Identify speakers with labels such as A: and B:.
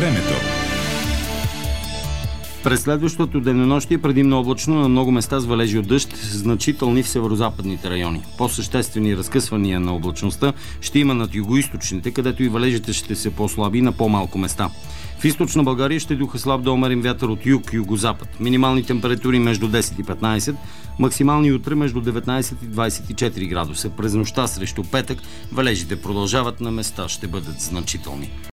A: Времето.
B: През следващото денонощие предимно облачно, на много места с валежи от дъжд, значителни в северозападните райони. По-съществени разкъсвания на облачността ще има над югоизточните, където и валежите ще се по-слаби на по-малко места. В източна България ще духа слаб до умерен вятър от юг-югозапад. Минимални температури между 10 и 15, максимални утре между 19 и 24 градуса. През нощта срещу петък валежите продължават, на места ще бъдат значителни.